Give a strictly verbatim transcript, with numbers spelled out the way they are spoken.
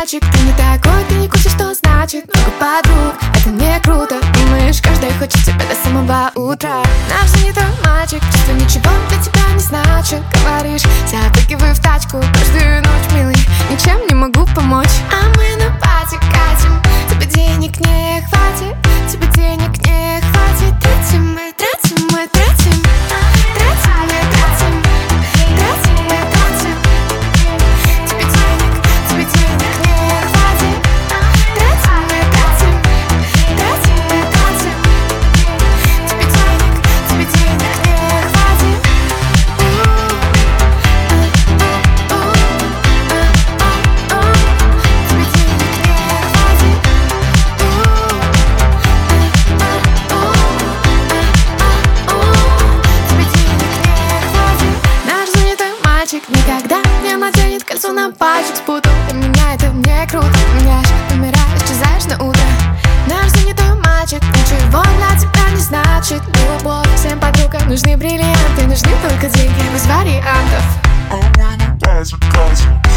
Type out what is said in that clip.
мальчик, ты не такой, ты не курсе, что значит много подруг. Это не круто, думаешь, каждый хочет тебя до самого утра. Наш занятой мальчик, чувства ничего для тебя не значит. Говоришь, запрыгиваю в тачку каждую ночь, милый, ничем не могу помочь. А мы на пати катим, тебе денег не хватит, тебе денег не хватит. Тратим мы, тратим мы, тратим, тратим мы, тратим, тратим мы, тратим. Тебе денег, тебе денег не хватит. Тратим мы, тратим, тратим мы, тратим. Тебе денег, тебе денег не хватит. Тебе денег не хватит. Тебе денег не хватит. Наш занятой мальчик никогда не наденет кольцо на пальчик, спутал. Для меня это не круто, меняешь, умираешь, исчезаешь на утро. Наш занятой мальчик ничего для тебя не значит. Любовь всем подругам нужны бриллианты, нужны только деньги без вариантов. I'm on a desert,